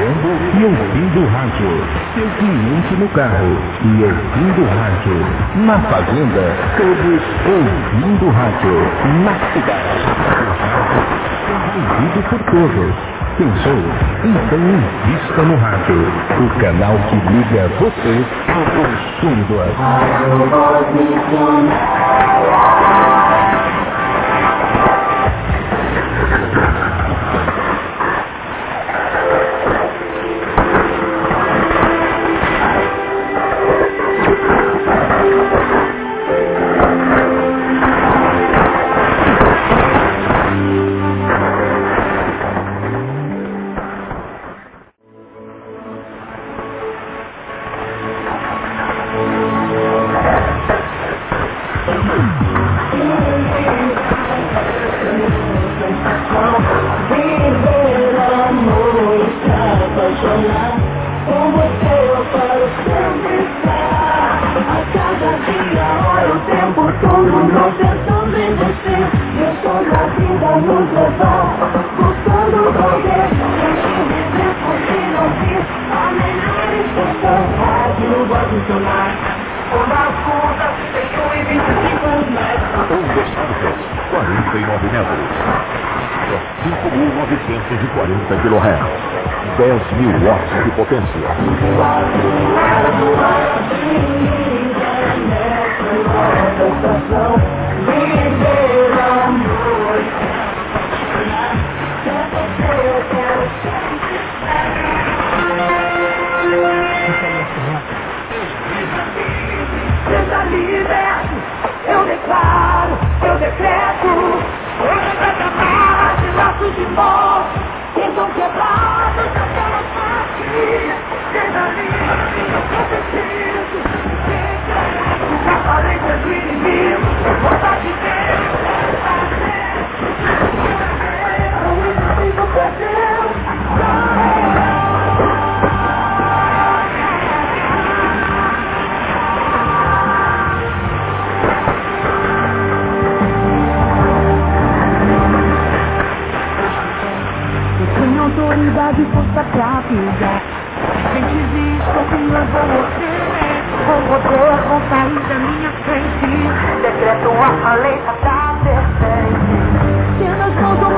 trabalhando e ouvindo rádio. Seu cliente no carro e ouvindo rádio. Na fazenda, todos ouvindo rádio. Na cidade, o rádio é ouvido por todos. Pensou? Então invista no rádio. O canal que liga você ao consumidor. Watts de potência. Seja liberto, eu declaro, eu decreto. Hoje vai tratar de laços de morte que são quebrados naquela parte. Seja livre, eu preciso. Já falei com o inimigo, vontade de ver, o inimigo perdeu. Autoridade força pra pisar. Quem diz confiança você com poder, com sair da minha frente. Decreto a lei pra dar perfeito. Se nas mãos